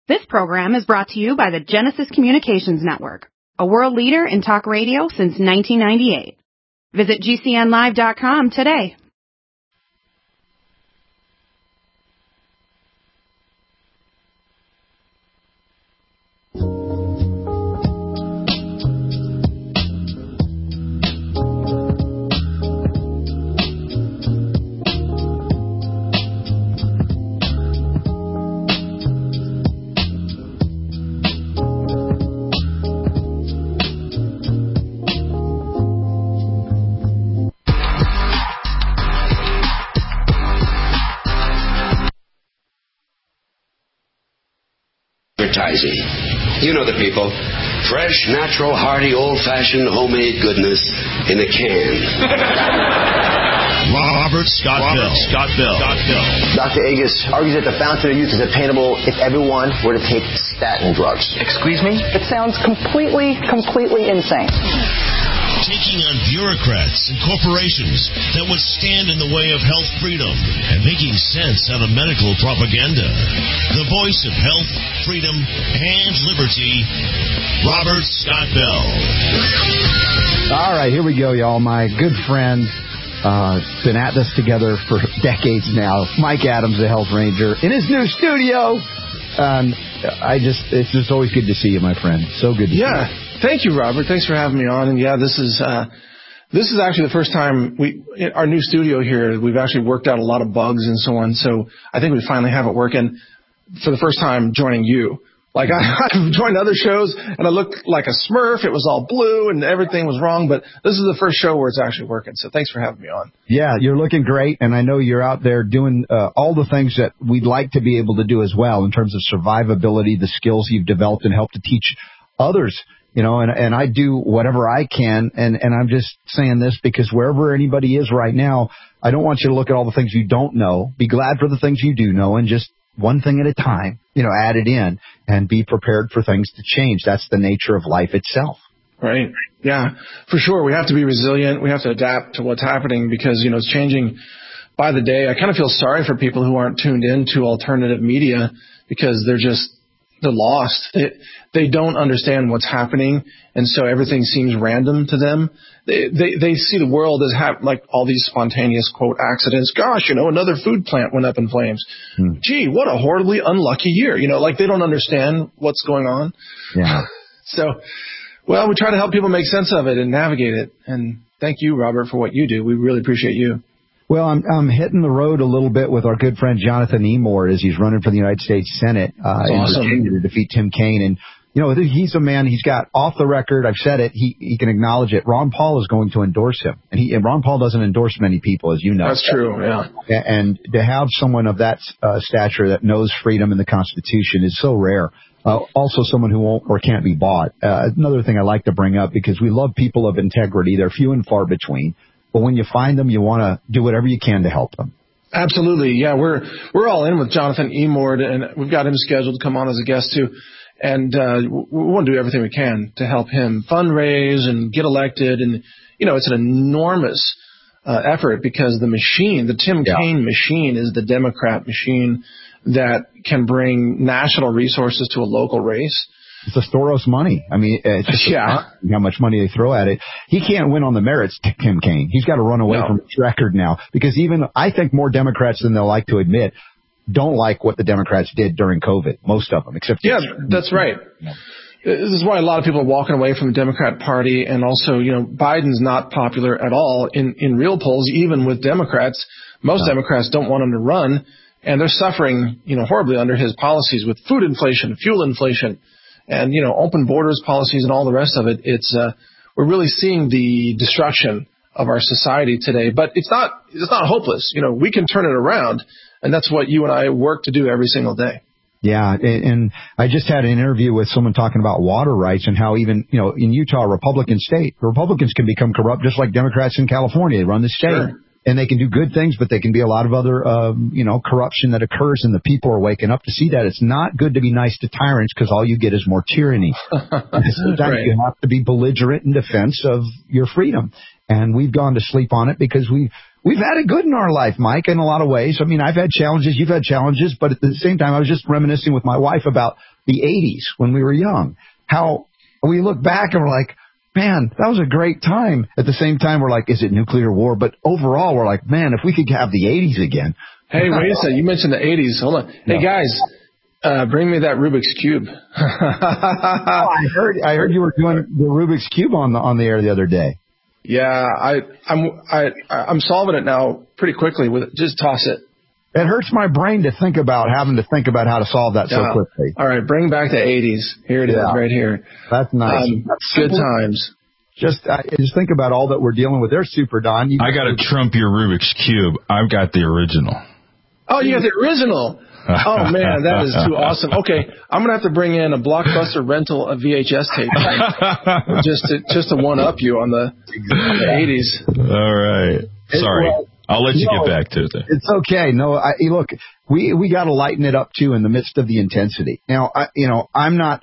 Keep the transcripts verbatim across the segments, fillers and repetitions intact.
This program is brought to you by the Genesis Communications Network, a world leader in talk radio since nineteen ninety-eight. Visit G C N live dot com today. You know the people. Fresh, natural, hearty, old-fashioned, homemade goodness in a can. Robert Scott Bell. Scott Bell. Scott Bell. Doctor Agus argues that the fountain of youth is attainable if everyone were to take statin drugs. Excuse me? It sounds completely, completely insane. Taking on bureaucrats and corporations that would stand in the way of health freedom and making sense out of medical propaganda. The voice of health, freedom, and liberty, Robert Scott Bell. All right, here we go, y'all. My good friend, uh, been at this together for decades now, Mike Adams, the Health Ranger, in his new studio. Um, I just, it's just always good to see you, my friend. So good to yeah. see you. Thank you, Robert. Thanks for having me on. And yeah, this is uh, this is actually the first time we in our new studio here. We've actually worked out a lot of bugs and so on. So I think we finally have it working for the first time joining you. Like I, I've joined other shows and I looked like a Smurf. It was all blue and everything was wrong. But this is the first show where it's actually working. So thanks for having me on. Yeah, you're looking great. And I know you're out there doing uh, all the things that we'd like to be able to do as well in terms of survivability, the skills you've developed and help to teach others. You know, and, and I do whatever I can, and, and I'm just saying this because wherever anybody is right now, I don't want you to look at all the things you don't know. Be glad for the things you do know, and just one thing at a time, you know, add it in, and be prepared for things to change. That's the nature of life itself. Right. Yeah, for sure. We have to be resilient. We have to adapt to what's happening because, you know, it's changing by the day. I kind of feel sorry for people who aren't tuned into alternative media because they're just They're lost. They, they don't understand what's happening, and so everything seems random to them. They they, they see the world as ha- like all these spontaneous, quote, accidents. Gosh, you know, another food plant went up in flames. Hmm. Gee, what a horribly unlucky year. You know, like they don't understand what's going on. Yeah. So, well, we try to help people make sense of it and navigate it. And thank you, Robert, for what you do. We really appreciate you. Well, I'm I'm hitting the road a little bit with our good friend Jonathan Emord as he's running for the United States Senate uh, in awesome. Virginia to defeat Tim Kaine. And, you know, he's a man, he's got off the record, I've said it, he, he can acknowledge it. Ron Paul is going to endorse him. And, he, and Ron Paul doesn't endorse many people, as you know. That's true, yeah. And to have someone of that uh, stature that knows freedom and the Constitution is so rare. Uh, also someone who won't or can't be bought. Uh, another thing I like to bring up, because we love people of integrity. They're few and far between. But when you find them, you want to do whatever you can to help them. Absolutely. Yeah, we're we're all in with Jonathan Emord, and we've got him scheduled to come on as a guest, too. And uh, we want to do everything we can to help him fundraise and get elected. And, you know, it's an enormous uh, effort because the machine, the Tim yeah. Kaine machine, is the Democrat machine that can bring national resources to a local race. It's a Soros money. I mean, it's just yeah. how much money they throw at it. He can't win on the merits, Tim Kaine. He's got to run away no. from his record now because even I think more Democrats than they'll like to admit don't like what the Democrats did during COVID. Most of them, except yeah, that's right. Yeah. This is why a lot of people are walking away from the Democrat Party, and also, you know, Biden's not popular at all in in real polls, even with Democrats. Most no. Democrats don't want him to run, and they're suffering, you know, horribly under his policies with food inflation, fuel inflation. And, you know, open borders policies and all the rest of it. It's uh, we're really seeing the destruction of our society today. But it's not it's not hopeless. You know, we can turn it around. And that's what you and I work to do every single day. Yeah. And, and I just had an interview with someone talking about water rights and how even, you know, in Utah, a Republican state, Republicans can become corrupt just like Democrats in California. They run the state. Sure. And they can do good things, but they can be a lot of other, um, you know, corruption that occurs, and the people are waking up to see that. It's not good to be nice to tyrants because all you get is more tyranny. Sometimes right. you have to be belligerent in defense of your freedom. And we've gone to sleep on it because we we've had it good in our life, Mike, in a lot of ways. I mean, I've had challenges, you've had challenges, but at the same time, I was just reminiscing with my wife about the eighties when we were young, how we look back and we're like, man, that was a great time. At the same time, we're like, is it nuclear war? But overall, we're like, man, if we could have the eighties again. Hey, wait a second. You mentioned the eighties. Hold on. Hey, no. guys, uh, bring me that Rubik's Cube. oh, I heard I heard you were doing the Rubik's Cube on the on the air the other day. Yeah, I, I'm I, I'm solving it now pretty quickly. With just toss it. It hurts my brain to think about having to think about how to solve that yeah. so quickly. All right, bring back the eighties. Here it yeah. is, right here. That's nice. Um, That's good times. Just uh, just think about all that we're dealing with. They're super, Don. You I got to trump your Rubik's Cube. I've got the original. Oh, you got the original. Oh, man, that is too awesome. Okay, I'm going to have to bring in a Blockbuster rental of V H S tape just to just to one-up you on the, on the eighties. All right. Sorry. Well, I'll let you no, get back to it. It's okay. No, I, look, we, we got to lighten it up, too, in the midst of the intensity. Now, I, you know, I'm not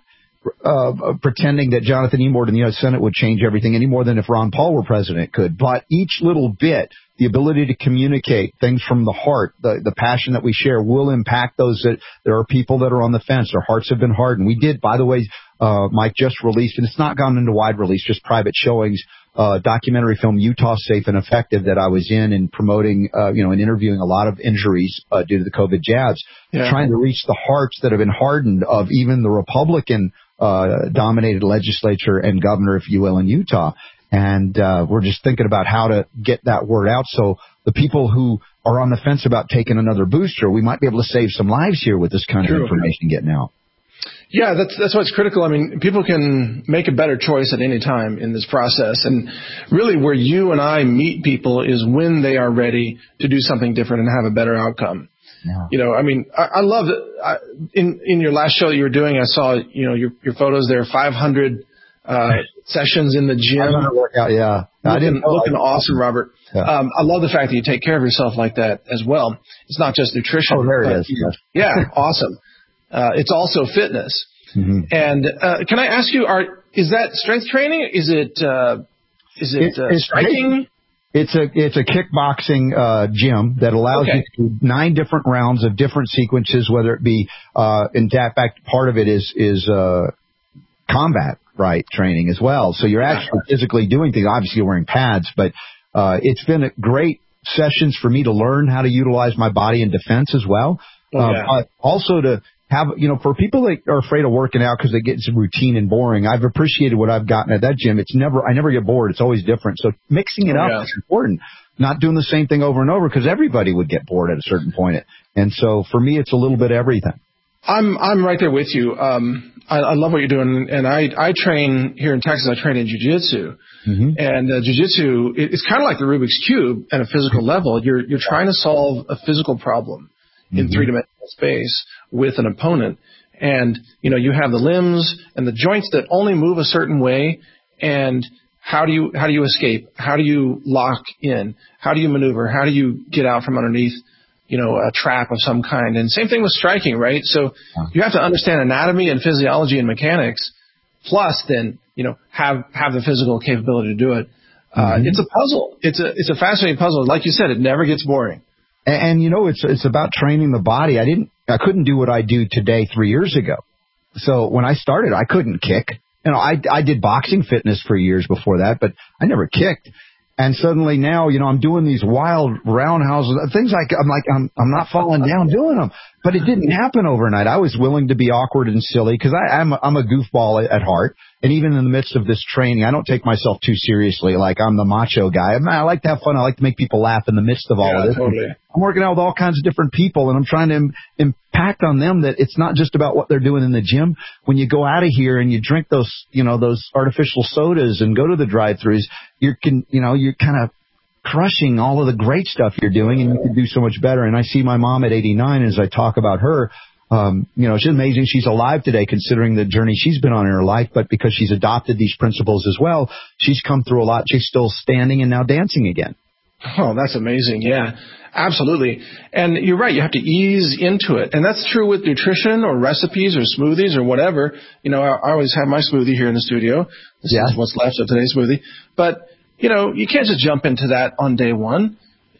uh, pretending that Jonathan Emord in the U S Senate would change everything any more than if Ron Paul were president could. But each little bit, the ability to communicate things from the heart, the, the passion that we share will impact those that there are people that are on the fence. Their hearts have been hardened. We did, by the way, uh, Mike just released, and it's not gone into wide release, just private showings, uh, documentary film, Utah Safe and Effective, that I was in and promoting, uh, you know, and interviewing a lot of injuries, uh, due to the COVID jabs, yeah. trying to reach the hearts that have been hardened of even the Republican, uh, dominated legislature and governor, if you will, in Utah. And uh, we're just thinking about how to get that word out. So the people who are on the fence about taking another booster, we might be able to save some lives here with this kind True. of information getting out. Yeah, that's that's what's critical. I mean, people can make a better choice at any time in this process. And really where you and I meet people is when they are ready to do something different and have a better outcome. Yeah. You know, I mean, I, I love it. I, in in your last show that you were doing, I saw, you know, your your photos there, five hundred uh sessions in the gym. Workout, yeah. Looking, I didn't looking awesome, Robert. Yeah. Um, I love the fact that you take care of yourself like that as well. It's not just nutrition. Oh, there it is. You, yeah, awesome. Uh, it's also fitness. Mm-hmm. And uh, can I ask you, are is that strength training? Is it uh, is it, it uh, it's striking? It's a it's a kickboxing uh, gym that allows okay. you to do nine different rounds of different sequences, whether it be uh, in fact part of it is is uh, combat. Right, training as well. So you're actually physically doing things. Obviously, you're wearing pads, but uh, it's been a great sessions for me to learn how to utilize my body in defense as well. Oh, yeah. uh, but also to have, you know, for people that are afraid of working out because they get routine and boring, I've appreciated what I've gotten at that gym. It's never, I never get bored. It's always different. So mixing it oh, up yeah. is important. Not doing the same thing over and over because everybody would get bored at a certain point. And so for me, it's a little bit of everything. I'm I'm right there with you. Um, I, I love what you're doing, and I I train here in Texas. I train in jiu-jitsu, mm-hmm. and uh, jiu-jitsu it, it's kind of like the Rubik's Cube at a physical level. You're you're trying to solve a physical problem mm-hmm. in three-dimensional space with an opponent, and you know you have the limbs and the joints that only move a certain way, and how do you how do you escape? How do you lock in? How do you maneuver? How do you get out from underneath? You know, a trap of some kind. And same thing with striking, right? So you have to understand anatomy and physiology and mechanics, plus then, you know, have, have the physical capability to do it. Uh, mm-hmm. It's a puzzle. It's a, it's a fascinating puzzle. Like you said, it never gets boring. And, and you know, it's, it's about training the body. I didn't, I couldn't do what I do today three years ago. So when I started, I couldn't kick. You know, I, I did boxing fitness for years before that, but I never kicked. And suddenly now, you know, I'm doing these wild roundhouses, things like, I'm like, I'm, I'm not falling down doing them. But it didn't happen overnight. I was willing to be awkward and silly because I'm, I'm a goofball at heart. And even in the midst of this training, I don't take myself too seriously. Like I'm the macho guy. I, mean, I like to have fun. I like to make people laugh in the midst of all yeah, of this. Totally. I'm working out with all kinds of different people, and I'm trying to im- impact on them that it's not just about what they're doing in the gym. When you go out of here and you drink those, you know, those artificial sodas and go to the drive-thrus, you can, you know, you're kind of crushing all of the great stuff you're doing, and you can do so much better. And I see my mom at eighty-nine as I talk about her. Um, you know, she's amazing. She's alive today considering the journey she's been on in her life, but because she's adopted these principles as well, she's come through a lot. She's still standing and now dancing again. Oh, that's amazing. Yeah, absolutely. And you're right. You have to ease into it. And that's true with nutrition or recipes or smoothies or whatever. You know, I, I always have my smoothie here in the studio. This yeah. is what's left of today's smoothie. But, you know, you can't just jump into that on day one.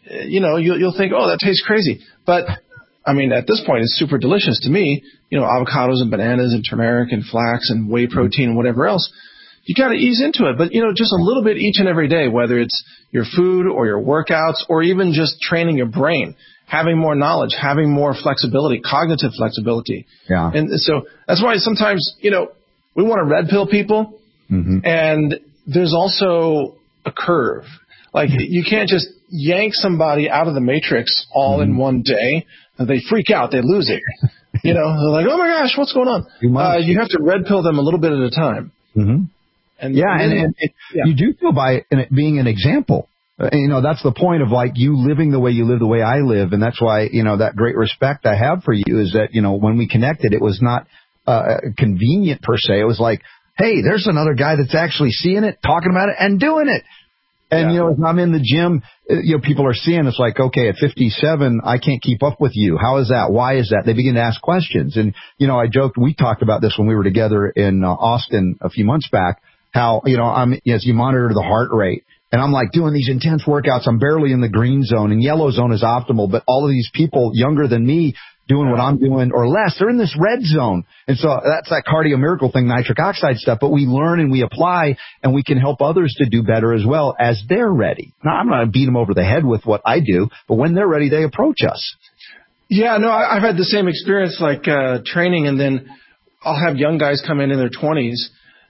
you know, you'll, you'll think, oh, that tastes crazy. But, I mean, at this point, it's super delicious to me. You know, avocados and bananas and turmeric and flax and whey protein and whatever else. You got to ease into it. But, you know, just a little bit each and every day, whether it's your food or your workouts or even just training your brain, having more knowledge, having more flexibility, cognitive flexibility. Yeah. And so that's why sometimes, you know, we want to red pill people. Mm-hmm. And there's also a curve. Like, you can't just yank somebody out of the matrix all mm-hmm. in one day. And they freak out. They lose it. You know, they're like, oh, my gosh, what's going on? You, uh, you have to red pill them a little bit at a time. Mm-hmm. And yeah, and, and it, yeah. you do feel by it being an example. Uh, you know, that's the point of, like, you living the way you live the way I live. And that's why, you know, that great respect I have for you is that, you know, when we connected, it was not uh, convenient per se. It was like, hey, there's another guy that's actually seeing it, talking about it, and doing it. And, yeah. you know, if I'm in the gym, you know, people are seeing it's like, okay, at fifty-seven, I can't keep up with you. How is that? Why is that? They begin to ask questions. And, you know, I joked, we talked about this when we were together in uh, Austin a few months back, how, you know, I'm, as you monitor the heart rate, and I'm like doing these intense workouts. I'm barely in the green zone, and yellow zone is optimal. But all of these people younger than me doing what I'm doing or less, they're in this red zone. And so that's that cardio miracle thing, nitric oxide stuff. But we learn and we apply, and we can help others to do better as well as they're ready. Now, I'm not going to beat them over the head with what I do, but when they're ready, they approach us. Yeah, no, I've had the same experience, like uh, training, and then I'll have young guys come in in their twenties,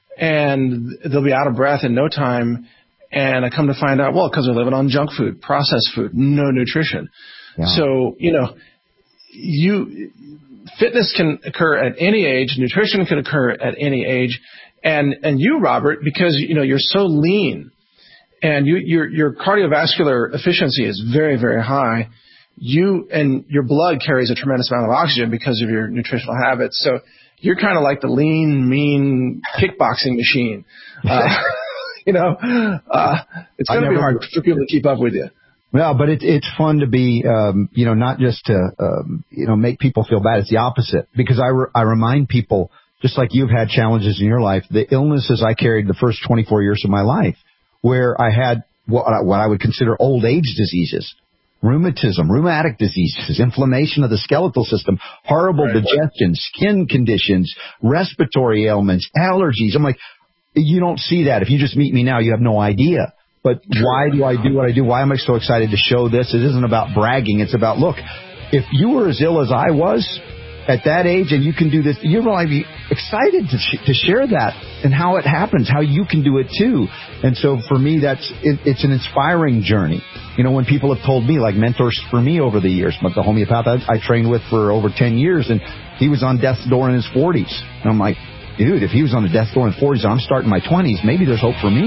and they'll be out of breath in no time. And I come to find out, well, because they're living on junk food, processed food, no nutrition. Yeah. So, you know, you fitness can occur at any age, nutrition can occur at any age, and and you, Robert, because you know you're so lean, and you your your cardiovascular efficiency is very very high. You and your blood carries a tremendous amount of oxygen because of your nutritional habits. So you're kind of like the lean, mean kickboxing machine. Uh, you know, uh, it's going to be hard for people to keep up with you. Well, but it, it's fun to be, um, you know, not just to, um, you know, make people feel bad. It's the opposite, because I, re- I remind people, just like you've had challenges in your life, the illnesses I carried the first twenty-four years of my life, where I had what, what I would consider old age diseases, rheumatism, rheumatic diseases, inflammation of the skeletal system, horrible right. digestion, skin conditions, respiratory ailments, allergies. I'm like, you don't see that. If you just meet me now, you have no idea. But why do I do what I do? Why am I so excited to show this? It isn't about bragging. It's about, look, if you were as ill as I was at that age and you can do this, you're going to be excited to sh- to share that and how it happens, how you can do it too. And so for me, that's it, it's an inspiring journey. You know, when people have told me, like mentors for me over the years, but the homeopath I, I trained with for over ten years, and he was on death's door in his forties. And I'm like, dude, if he was on the death's door in the forties and I'm starting my twenties, maybe there's hope for me.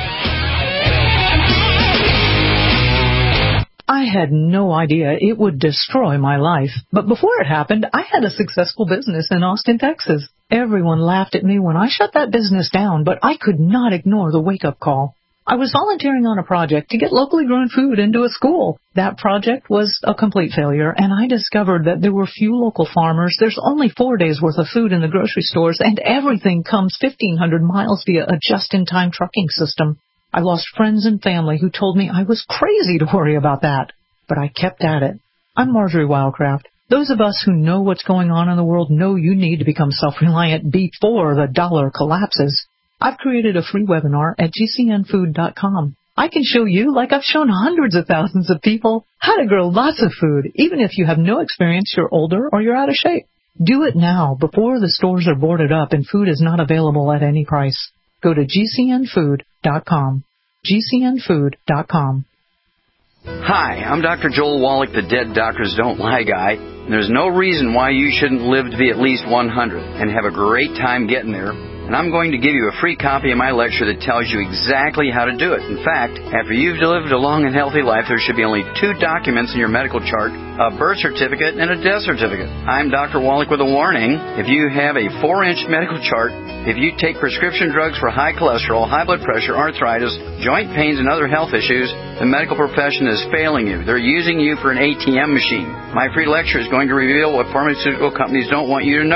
I had no idea it would destroy my life. But before it happened, I had a successful business in Austin, Texas. Everyone laughed at me when I shut that business down, but I could not ignore the wake-up call. I was volunteering on a project to get locally grown food into a school. That project was a complete failure, and I discovered that there were few local farmers. There's only four days' worth of food in the grocery stores, and everything comes fifteen hundred miles via a just-in-time trucking system. I lost friends and family who told me I was crazy to worry about that. But I kept at it. I'm Marjorie Wildcraft. Those of us who know what's going on in the world know you need to become self-reliant before the dollar collapses. I've created a free webinar at G C N food dot com. I can show you, like I've shown hundreds of thousands of people, how to grow lots of food, even if you have no experience, you're older, or you're out of shape. Do it now, before the stores are boarded up and food is not available at any price. Go to G C N food dot com. G C N food dot com. Hi, I'm Doctor Joel Wallach, the Dead Doctors Don't Lie guy. And there's no reason why you shouldn't live to be at least one hundred and have a great time getting there. And I'm going to give you a free copy of my lecture that tells you exactly how to do it. In fact, after you've lived a long and healthy life, there should be only two documents in your medical chart, a birth certificate and a death certificate. I'm Doctor Wallach with a warning. If you have a four-inch medical chart, if you take prescription drugs for high cholesterol, high blood pressure, arthritis, joint pains, and other health issues, the medical profession is failing you. They're using you for an A T M machine. My free lecture is going to reveal what pharmaceutical companies don't want you to know.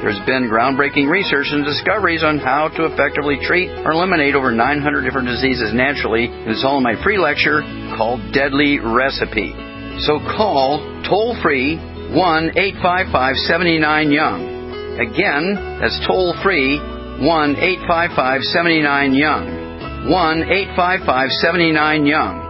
There's been groundbreaking research and discoveries on how to effectively treat or eliminate over nine hundred different diseases naturally, and it's all in my free lecture called Deadly Recipe. So call toll-free one eight five five, seven nine, young. Again, that's toll-free one eight five five, seven nine, young. one eight five five, seven nine, young.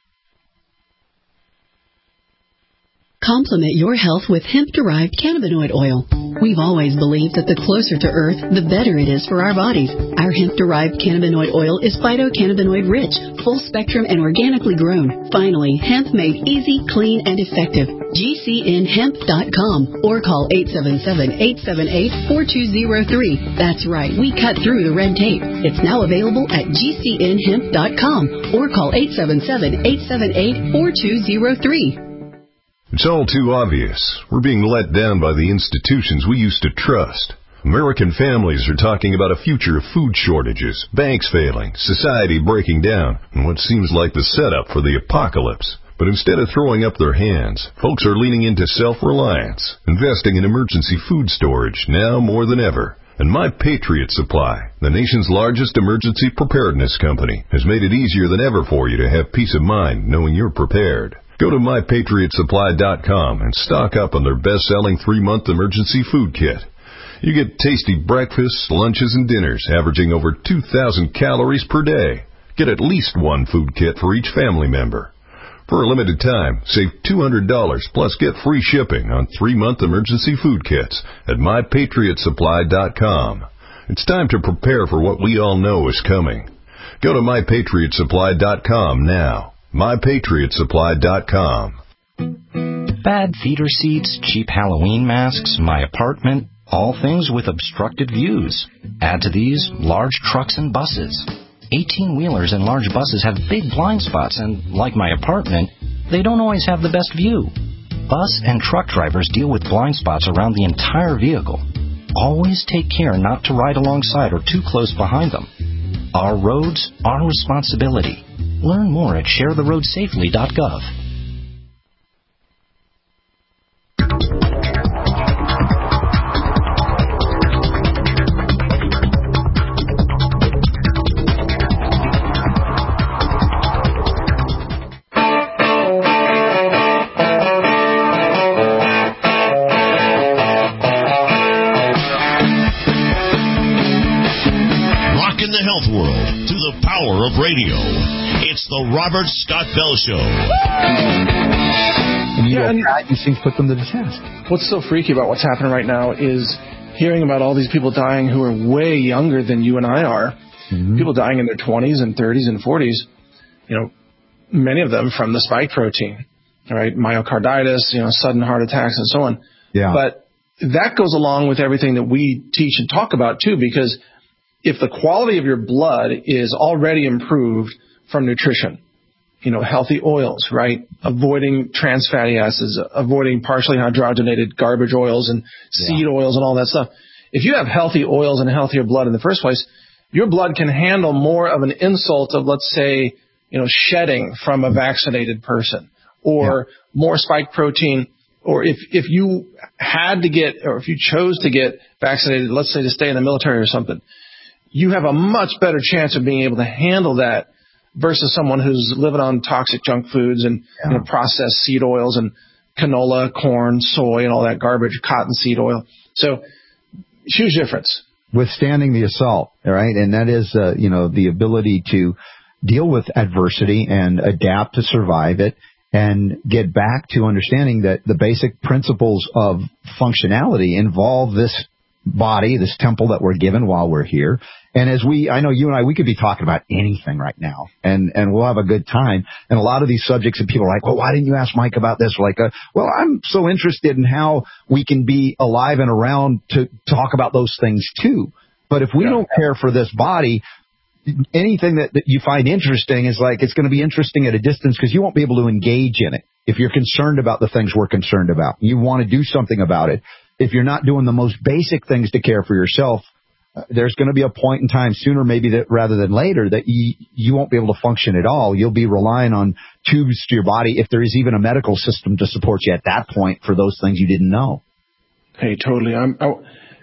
Complement your health with hemp-derived cannabinoid oil. We've always believed that the closer to Earth, the better it is for our bodies. Our hemp-derived cannabinoid oil is phytocannabinoid-rich, full-spectrum, and organically grown. Finally, hemp made easy, clean, and effective. G C N hemp dot com or call eight seven seven, eight seven eight, four two zero three. That's right, we cut through the red tape. It's now available at G C N hemp dot com or call eight seven seven, eight seven eight, four two zero three. It's all too obvious. We're being let down by the institutions we used to trust. American families are talking about a future of food shortages, banks failing, society breaking down, and what seems like the setup for the apocalypse. But instead of throwing up their hands, folks are leaning into self-reliance, investing in emergency food storage now more than ever. And My Patriot Supply, the nation's largest emergency preparedness company, has made it easier than ever for you to have peace of mind knowing you're prepared. Go to my patriot supply dot com and stock up on their best-selling three-month emergency food kit. You get tasty breakfasts, lunches, and dinners averaging over two thousand calories per day. Get at least one food kit for each family member. For a limited time, save two hundred dollars plus get free shipping on three-month emergency food kits at my patriot supply dot com. It's time to prepare for what we all know is coming. Go to my patriot supply dot com now. my patriot supply dot com. Bad theater seats, cheap Halloween masks, my apartment, all things with obstructed views. Add to these large trucks and buses. eighteen-wheelers and large buses have big blind spots, and like my apartment, they don't always have the best view. Bus and truck drivers deal with blind spots around the entire vehicle. Always take care not to ride alongside or too close behind them. Our roads, our responsibility. Learn more at share the road safely dot gov. Rockin' the health world through the power of radio. It's the Robert Scott Bell Show. And you Yeah, know, and- these things put them to the test. What's so freaky about what's happening right now is hearing about all these people dying who are way younger than you and I are. Mm-hmm. People dying in their twenties and thirties and forties. You know, many of them from the spike protein, all right, myocarditis, you know, sudden heart attacks and so on. Yeah. But that goes along with everything that we teach and talk about too, because if the quality of your blood is already improved from nutrition, you know, healthy oils, right? Avoiding trans fatty acids, avoiding partially hydrogenated garbage oils and seed yeah. oils and all that stuff. If you have healthy oils and healthier blood in the first place, your blood can handle more of an insult of, let's say, you know, shedding from a vaccinated person, or yeah. more spike protein. Or if, if you had to get, or if you chose to get vaccinated, let's say to stay in the military or something, you have a much better chance of being able to handle that versus someone who's living on toxic junk foods and yeah. you know, processed seed oils and canola, corn, soy, and all that garbage, cottonseed oil. So huge difference. Withstanding the assault, all right? And that is, uh, you know, the ability to deal with adversity and adapt to survive it and get back to understanding that the basic principles of functionality involve this body, this temple that we're given while we're here. And as we, I know you and I, we could be talking about anything right now, and, and we'll have a good time. And a lot of these subjects that people are like, well, why didn't you ask Mike about this? Like, uh, well, I'm so interested in how we can be alive and around to talk about those things too. But if we yeah. don't care for this body, anything that, that you find interesting is like, it's going to be interesting at a distance because you won't be able to engage in it. If you're concerned about the things we're concerned about, you want to do something about it. If you're not doing the most basic things to care for yourself, uh, there's going to be a point in time sooner, maybe that rather than later, that you, you won't be able to function at all. You'll be relying on tubes to your body if there is even a medical system to support you at that point for those things you didn't know. Hey, totally. I'm, I,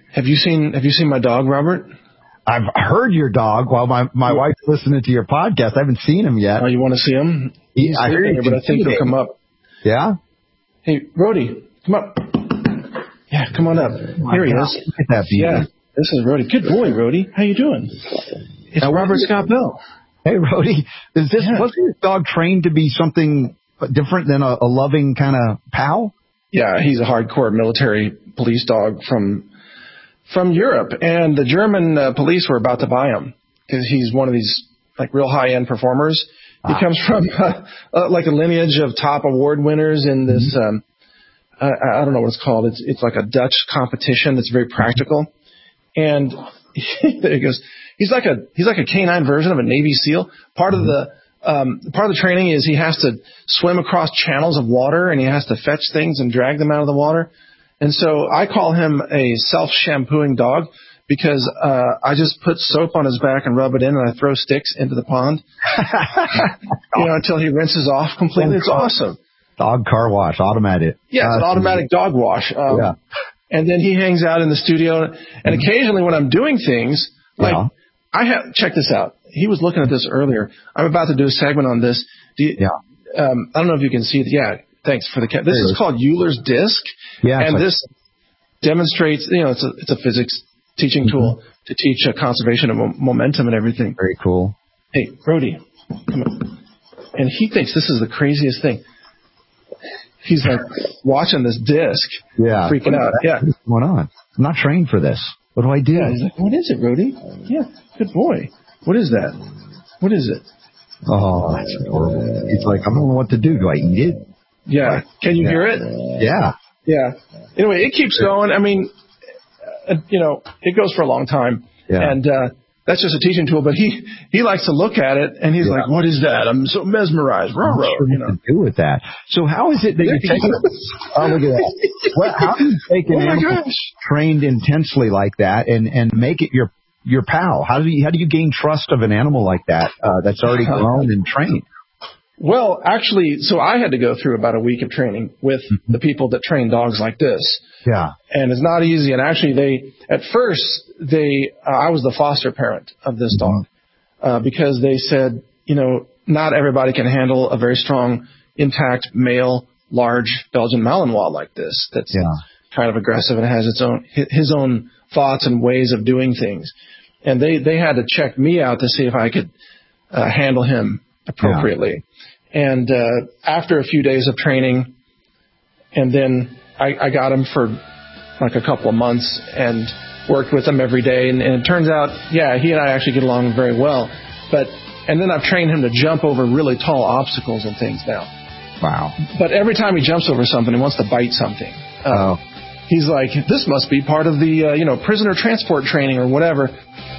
Have you seen Have you seen my dog, Robert? I've heard your dog while my, my wife's listening to your podcast. I haven't seen him yet. Oh, you want to see him? He, I heard here, but I think he'll come up. Yeah? Hey, Rhodey, come up. Yeah, come on up. Oh, here he God. is. Look at that beauty. Yeah, this is Rhodey. Good boy, Rhodey. How you doing? It's now, Robert Scott Bell. Hey, Rhodey, is this Yeah. wasn't your dog trained to be something different than a, a loving kind of pal? Yeah, he's a hardcore military police dog from from Europe, and the German uh, police were about to buy him because he's one of these like real high end performers. He ah. comes from uh, uh, like a lineage of top award winners in this. Mm-hmm. Um, I, I don't know what it's called. It's it's like a Dutch competition that's very practical, and he, there he goes. He's like a he's like a canine version of a Navy SEAL. Part of the um, part of the training is he has to swim across channels of water, and he has to fetch things and drag them out of the water. And so I call him a self-shampooing dog because uh, I just put soap on his back and rub it in, and I throw sticks into the pond, you know, until he rinses off completely. It's awesome. Dog car wash, automatic. Yeah, it's an automatic dog wash. Um, yeah. And then he hangs out in the studio, and occasionally when I'm doing things, like yeah. I have check this out. He was looking at this earlier. I'm about to do a segment on this. Do you, yeah. Um, I don't know if you can see it. Yeah. Thanks for the cat. This is called Euler's Disc. Yeah. And like, this demonstrates, you know, it's a it's a physics teaching mm-hmm. tool to teach uh, conservation of mo- momentum and everything. Very cool. Hey, Rhodey, come on. And he thinks this is the craziest thing. He's like watching this disc, yeah, freaking out. Yeah. What's going on? I'm not trained for this. What do I do? Yeah, he's like, what is it, Rhodey? Yeah, good boy. What is that? What is it? Oh, that's horrible. He's like, I don't know what to do. Do I eat it? Yeah. Like, Can you yeah. hear it? Yeah. Yeah. Anyway, it keeps going. I mean, uh, you know, it goes for a long time. Yeah. And uh, that's just a teaching tool. But he, he likes to look at it, and he's yeah. like, what is that? I'm so mesmerized. Ruh, I'm ruh, sure you know. what to do with that. So how is it that you take oh, look at that. Well, how do you take an oh animal trained intensely like that and, and make it your your pal? How do you how do you gain trust of an animal like that uh, that's already grown and trained? Well, actually, so I had to go through about a week of training with mm-hmm. the people that train dogs like this. Yeah. And it's not easy. And actually, they, at first, they, uh, I was the foster parent of this mm-hmm. dog, uh, because they said, you know, not everybody can handle a very strong, intact, male, large Belgian Malinois like this. That's yeah. kind of aggressive and has its own, his own thoughts and ways of doing things. And they, they had to check me out to see if I could, uh, handle him appropriately. Yeah. And uh, after a few days of training, and then I, I got him for like a couple of months and worked with him every day. And, and it turns out, yeah, he and I actually get along very well. But and then I've trained him to jump over really tall obstacles and things now. Wow. But every time he jumps over something, he wants to bite something. Uh, oh. He's like, this must be part of the, uh, you know, prisoner transport training or whatever.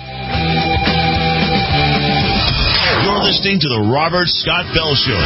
You're listening to the Robert Scott Bell Show.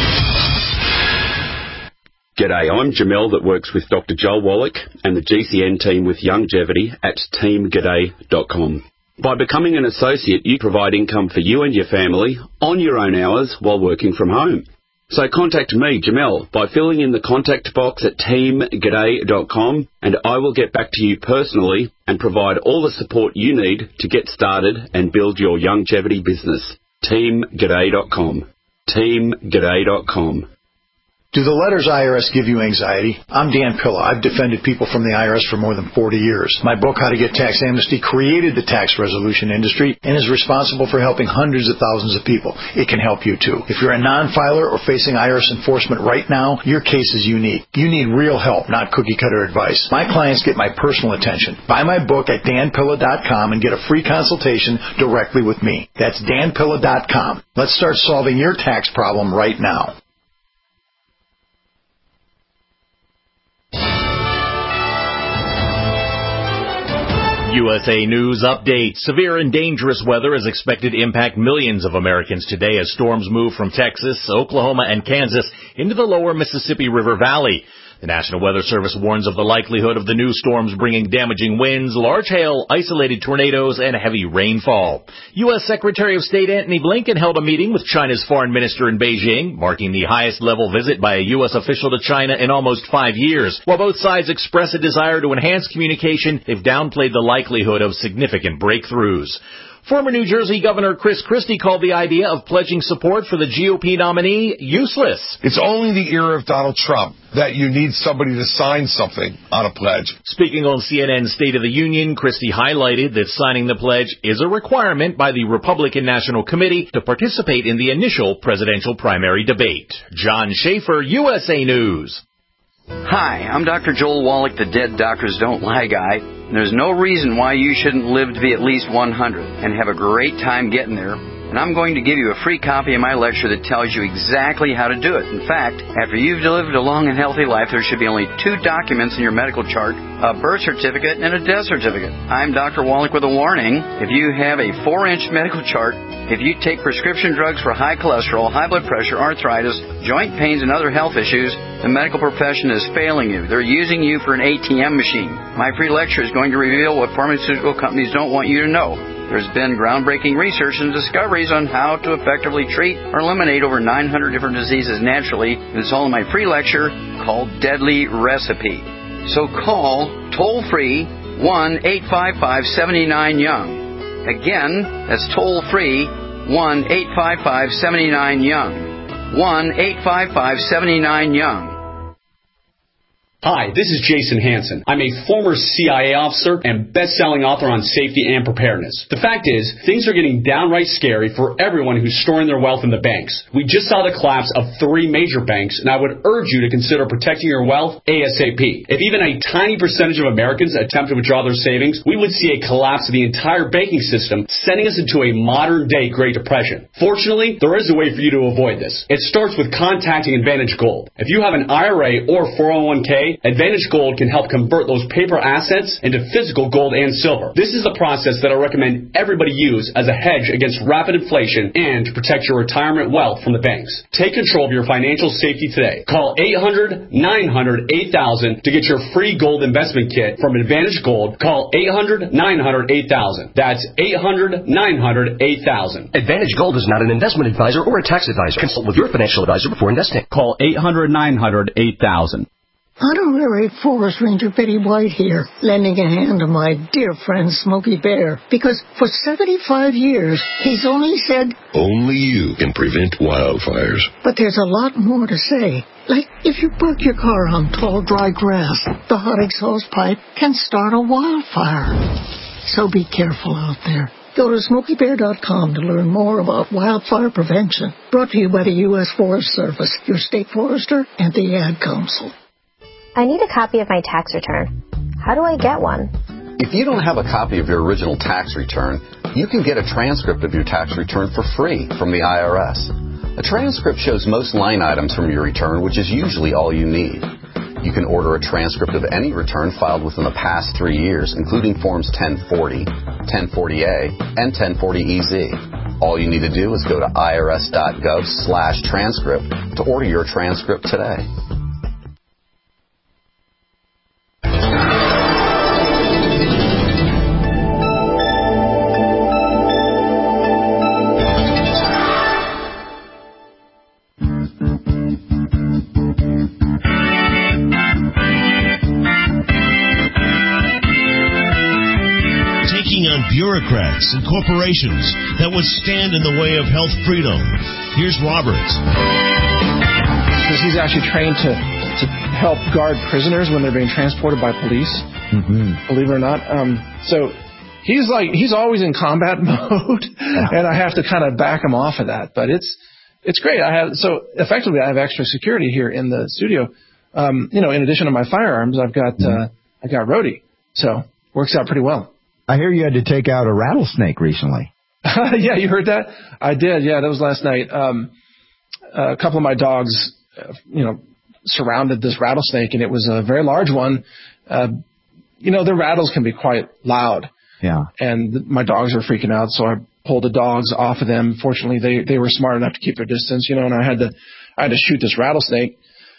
G'day, I'm Jamel that works with Doctor Joel Wallach and the G C N team with Longevity at team g'day dot com. By becoming an associate, you provide income for you and your family on your own hours while working from home. So contact me, Jamel, by filling in the contact box at team g'day dot com, and I will get back to you personally and provide all the support you need to get started and build your longevity business. team g'day dot com. team g'day dot com. Do the letters I R S give you anxiety? I'm Dan Pilla. I've defended people from the I R S for more than forty years. My book, How to Get Tax Amnesty, created the tax resolution industry and is responsible for helping hundreds of thousands of people. It can help you, too. If you're a non-filer or facing I R S enforcement right now, your case is unique. You need real help, not cookie-cutter advice. My clients get my personal attention. Buy my book at dan pilla dot com and get a free consultation directly with me. That's dan pilla dot com. Let's start solving your tax problem right now. U S A News Update. Severe and dangerous weather is expected to impact millions of Americans today as storms move from Texas, Oklahoma, and Kansas into the lower Mississippi River Valley. The National Weather Service warns of the likelihood of the new storms bringing damaging winds, large hail, isolated tornadoes, and heavy rainfall. U S. Secretary of State Antony Blinken held a meeting with China's foreign minister in Beijing, marking the highest-level visit by a U S official to China in almost five years. While both sides express a desire to enhance communication, they've downplayed the likelihood of significant breakthroughs. Former New Jersey Governor Chris Christie called the idea of pledging support for the G O P nominee useless. It's only the era of Donald Trump that you need somebody to sign something on a pledge. Speaking on C N N's State of the Union, Christie highlighted that signing the pledge is a requirement by the Republican National Committee to participate in the initial presidential primary debate. John Schaefer, U S A News. Hi, I'm Doctor Joel Wallach, the Dead Doctors Don't Lie guy. And there's no reason why you shouldn't live to be at least one hundred and have a great time getting there. And I'm going to give you a free copy of my lecture that tells you exactly how to do it. In fact, after you've lived a long and healthy life, there should be only two documents in your medical chart, a birth certificate and a death certificate. I'm Doctor Wallach with a warning. If you have a four-inch medical chart, if you take prescription drugs for high cholesterol, high blood pressure, arthritis, joint pains, and other health issues, the medical profession is failing you. They're using you for an A T M machine. My free lecture is going to reveal what pharmaceutical companies don't want you to know. There's been groundbreaking research and discoveries on how to effectively treat or eliminate over nine hundred different diseases naturally. And it's all in my free lecture called Deadly Recipe. So call toll-free one eight five five, seven nine, young. Again, that's toll-free one eight five five, seven nine, young. one eight five five, seven nine, young. Hi, this is Jason Hansen. I'm a former C I A officer and best-selling author on safety and preparedness. The fact is, things are getting downright scary for everyone who's storing their wealth in the banks. We just saw the collapse of three major banks, and I would urge you to consider protecting your wealth ASAP. If even a tiny percentage of Americans attempt to withdraw their savings, we would see a collapse of the entire banking system, sending us into a modern-day Great Depression. Fortunately, there is a way for you to avoid this. It starts with contacting Advantage Gold. If you have an I R A or four oh one k, Advantage Gold can help convert those paper assets into physical gold and silver. This is the process that I recommend everybody use as a hedge against rapid inflation and to protect your retirement wealth from the banks. Take control of your financial safety today. Call eight hundred, nine hundred, eight thousand to get your free gold investment kit from Advantage Gold. Call eight hundred, nine hundred, eight thousand. That's eight hundred, nine hundred, eight thousand. Advantage Gold is not an investment advisor or a tax advisor. Consult with your financial advisor before investing. Call eight hundred, nine hundred, eight thousand. Honorary Forest Ranger Betty White here, lending a hand to my dear friend Smokey Bear, because for seventy-five years, he's only said, only you can prevent wildfires. But there's a lot more to say. Like, if you park your car on tall, dry grass, the hot exhaust pipe can start a wildfire. So be careful out there. Go to smokey bear dot com to learn more about wildfire prevention. Brought to you by the U S Forest Service, your state forester, and the Ad Council. I need a copy of my tax return. How do I get one? If you don't have a copy of your original tax return, you can get a transcript of your tax return for free from the I R S. A transcript shows most line items from your return, which is usually all you need. You can order a transcript of any return filed within the past three years, including Forms ten forty, ten forty A, and ten forty E Z. All you need to do is go to irs.gov slash transcript to order your transcript today. Bureaucrats and corporations that would stand in the way of health freedom. Here's Robert. Because he's actually trained to, to help guard prisoners when they're being transported by police, mm-hmm. believe it or not. Um, so he's like, he's always in combat mode, yeah. and I have to kind of back him off of that. But it's it's great. I have so effectively I have extra security here in the studio. Um, you know, in addition to my firearms, I've got mm-hmm. uh, I got Rhodey, so works out pretty well. I hear you had to take out a rattlesnake recently. Yeah, you heard that? I did. Yeah, that was last night. Um, a couple of my dogs, uh, you know, surrounded this rattlesnake, and it was a very large one. Uh, you know, the rattles can be quite loud. Yeah. And th- my dogs were freaking out, so I pulled the dogs off of them. Fortunately, they, they were smart enough to keep their distance, you know, and I had to I had to shoot this rattlesnake.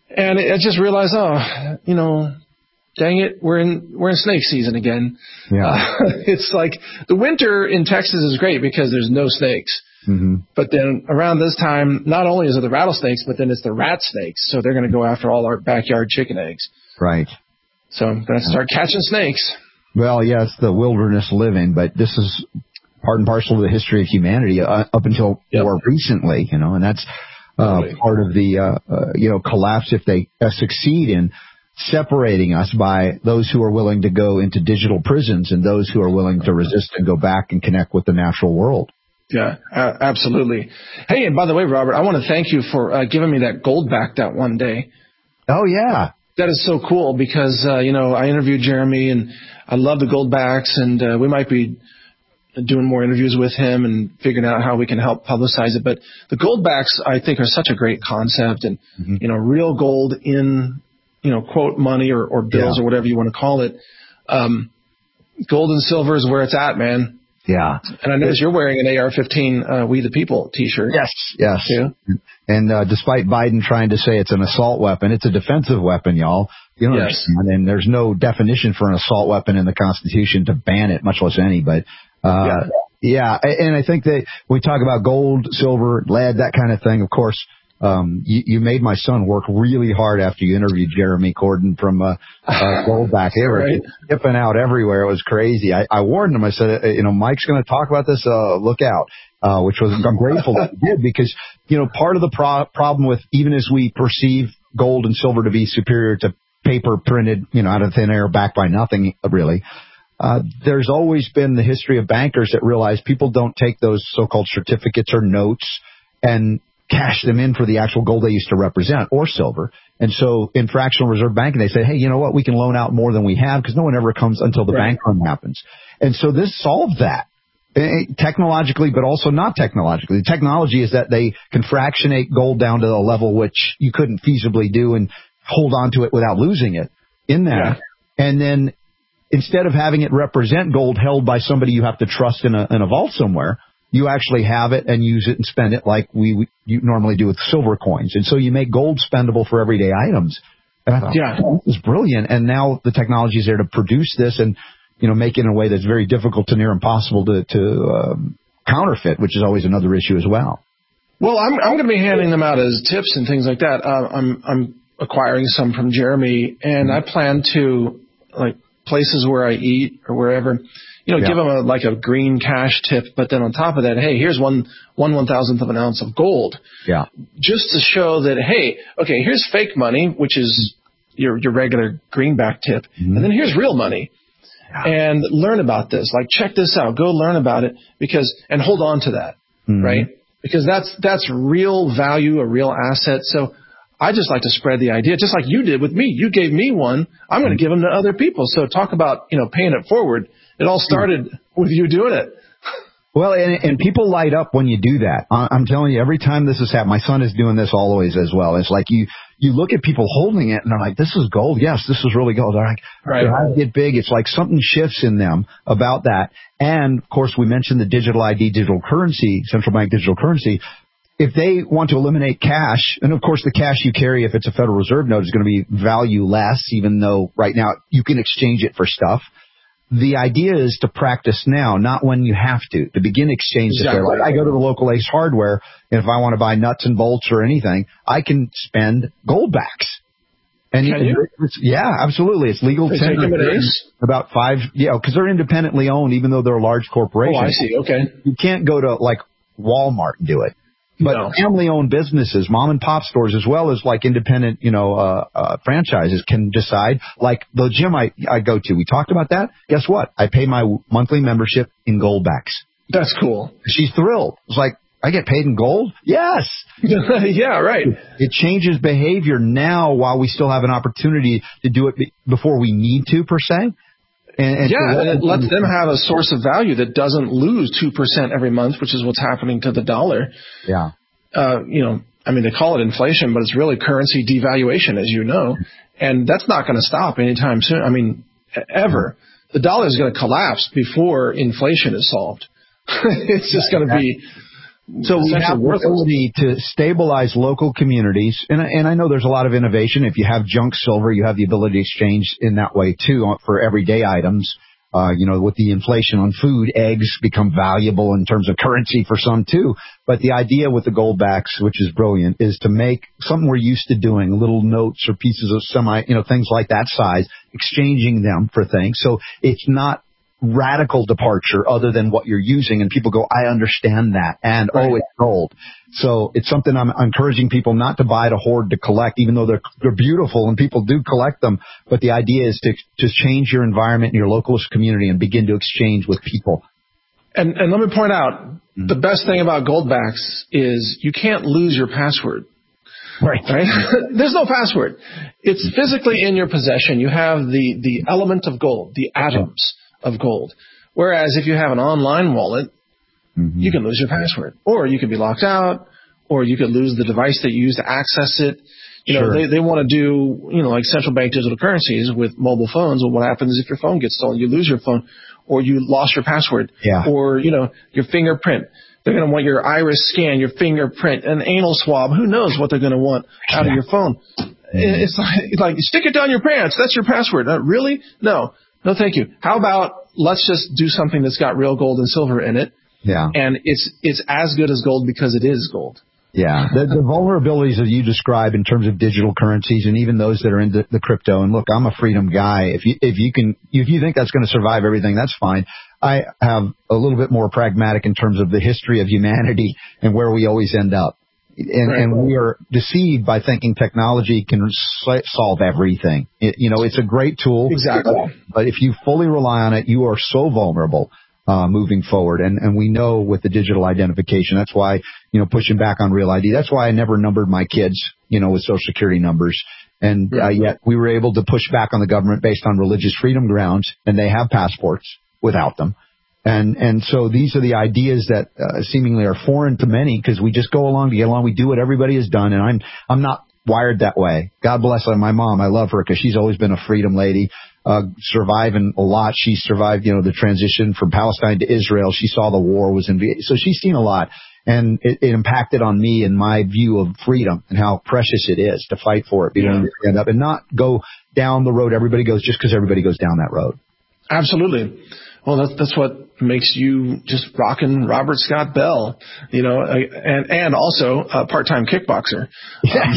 And I just realized, oh, you know, dang it, we're in we're in snake season again. Yeah. Uh, it's like the winter in Texas is great because there's no snakes. Mm-hmm. But then around this time, not only is it the rattlesnakes, but then it's the rat snakes. So they're going to go after all our backyard chicken eggs. Right. So I'm going to start catching snakes. Well, yeah, it's the wilderness living, but this is part and parcel of the history of humanity uh, up until yep. more recently, you know, and that's uh, totally. part of the, uh, uh, you know, collapse if they uh, succeed in separating us by those who are willing to go into digital prisons and those who are willing to resist and go back and connect with the natural world. Yeah, uh, absolutely. Hey, and by the way, Robert, I want to thank you for uh, giving me that gold back that one day. Oh, yeah. That is so cool because, uh, you know, I interviewed Jeremy and I love the Goldbacks, and uh, we might be doing more interviews with him and figuring out how we can help publicize it. But the Goldbacks, I think, are such a great concept, and, mm-hmm. you know, real gold in, you know, quote money or, or bills yeah. or whatever you want to call it. Um, gold and silver is where it's at, man. Yeah. And I notice you're wearing an A R fifteen uh, We the People t-shirt. Yes, yes. Yeah. And uh, despite Biden trying to say it's an assault weapon, it's a defensive weapon, y'all. You know, yes. And there's no definition for an assault weapon in the Constitution to ban it, much less any. But, uh, yeah. yeah. And I think that when we talk about gold, silver, lead, that kind of thing, of course, Um, you, you made my son work really hard after you interviewed Jeremy Corden from uh, uh, Goldback. They were right. skipping out everywhere. It was crazy. I, I warned him. I said, uh, you know, Mike's going to talk about this. Uh, look out. Uh, which was I'm grateful that he did because, you know, part of the pro- problem with even as we perceive gold and silver to be superior to paper printed, you know, out of thin air, backed by nothing, really. Uh, there's always been the history of bankers that realize people don't take those so-called certificates or notes and cash them in for the actual gold they used to represent or silver. And so in fractional reserve banking, they say, hey, you know what? We can loan out more than we have because no one ever comes until the right. bank run happens. And so this solved that technologically, but also not technologically. The technology is that they can fractionate gold down to a level which you couldn't feasibly do and hold on to it without losing it in that. Yeah. And then instead of having it represent gold held by somebody you have to trust in a, in a vault somewhere, you actually have it and use it and spend it like we, we you normally do with silver coins. And so you make gold spendable for everyday items. And I thought, yeah, oh, this is brilliant. And now the technology is there to produce this and, you know, make it in a way that's very difficult to near impossible to, to um, counterfeit, which is always another issue as well. Well, I'm, I'm going to be handing them out as tips and things like that. Uh, I'm, I'm acquiring some from Jeremy, and I plan to, like, places where I eat or wherever, you know, yeah. give them a, like a green cash tip, but then on top of that, hey, here's one, one one thousandth of an ounce of gold. Yeah. Just to show that, hey, okay, here's fake money, which is your, your regular greenback tip. Mm-hmm. And then here's real money. Yeah. And learn about this. Like, check this out. Go learn about it because, and hold on to that, mm-hmm. right? Because that's, that's real value, a real asset. So I just like to spread the idea, just like you did with me. You gave me one. I'm going to give them to other people. So talk about, you know, paying it forward. It all started with you doing it. Well, and, and people light up when you do that. I'm telling you, every time this has happened, my son is doing this always as well. It's like you, you look at people holding it and they're like, this is gold. Yes, this is really gold. They're like, right. Their eyes get big. It's like something shifts in them about that. And of course, we mentioned the digital I D, digital currency, central bank digital currency. If they want to eliminate cash, and of course the cash you carry, if it's a Federal Reserve note, is going to be value less, even though right now you can exchange it for stuff. The idea is to practice now, not when you have to, to begin exchange exactly. it. Like I go to the local Ace Hardware, and if I want to buy nuts and bolts or anything, I can spend goldbacks. And can you? It's, yeah, absolutely. It's legal to take them at Ace? About five, yeah, because they're independently owned, even though they're a large corporation. Oh, I see. Okay. You can't go to like Walmart and do it. But no. family-owned businesses, mom and pop stores, as well as like independent, you know, uh, uh, franchises can decide. Like the gym I, I go to, we talked about that. Guess what? I pay my monthly membership in Goldbacks. That's cool. She's thrilled. It's like, I get paid in gold? Yes. Yeah, right. It changes behavior now while we still have an opportunity to do it before we need to, per se. And, and yeah, and it lets them have a source of value that doesn't lose two percent every month, which is what's happening to the dollar. Yeah. Uh, you know, I mean, they call it inflation, but it's really currency devaluation, as you know. And that's not going to stop anytime soon. I mean, ever. The dollar is going to collapse before inflation is solved. It's just going to be So we have the ability to stabilize local communities, and, and I know there's a lot of innovation. If you have junk silver, you have the ability to exchange in that way, too, for everyday items. Uh, you know, with the inflation on food, eggs become valuable in terms of currency for some, too. But the idea with the gold backs, which is brilliant, is to make something we're used to doing, little notes or pieces of semi, you know, things like that size, exchanging them for things. So it's not radical departure other than what you're using, and people go, I understand that, and right. oh, it's gold. So it's something I'm encouraging people not to buy, to hoard, to collect, even though they're they're beautiful and people do collect them. But the idea is to to change your environment in your local community and begin to exchange with people. And and let me point out, mm-hmm. the best thing about gold backs is you can't lose your password. Right. Right? There's no password. It's physically in your possession. You have the the element of gold, the atoms of gold. Whereas if you have an online wallet, mm-hmm. you can lose your password, or you could be locked out, or you could lose the device that you use to access it. You know, sure. they, they want to do, you know, like central bank digital currencies with mobile phones. Well, what happens if your phone gets stolen? You lose your phone, or you lost your password, yeah. or, you know, your fingerprint. They're going to want your iris scan, your fingerprint, an anal swab. Who knows what they're going to want out yeah. of your phone? Mm-hmm. It's like, it's like, stick it down your pants. That's your password. Uh, really? No. No, thank you. How about let's just do something that's got real gold and silver in it. Yeah. And it's it's as good as gold because it is gold. Yeah. The, the vulnerabilities that you describe in terms of digital currencies, and even those that are in the, the crypto. And look, I'm a freedom guy. If you if you can if you think that's going to survive everything, that's fine. I have a little bit more pragmatic in terms of the history of humanity and where we always end up. And, right. and we are deceived by thinking technology can solve everything. It, you know, it's a great tool. Exactly. But if you fully rely on it, you are so vulnerable uh, moving forward. And, and we know with the digital identification, that's why, you know, pushing back on Real I D. That's why I never numbered my kids, you know, with Social Security numbers. And uh, yet we were able to push back on the government based on religious freedom grounds, and they have passports without them. And and so these are the ideas that uh, seemingly are foreign to many because we just go along to get along. We do what everybody has done, and I'm I'm not wired that way. God bless her, my mom. I love her because she's always been a freedom lady, uh, surviving a lot. She survived, you know, the transition from Palestine to Israel. She saw the war was in, so she's seen a lot, and it, it impacted on me and my view of freedom and how precious it is to fight for it, yeah. stand up and not go down the road everybody goes just because everybody goes down that road. Absolutely. Well, that's that's what makes you just rockin' Robert Scott Bell, you know, and and also a part-time kickboxer. Yeah.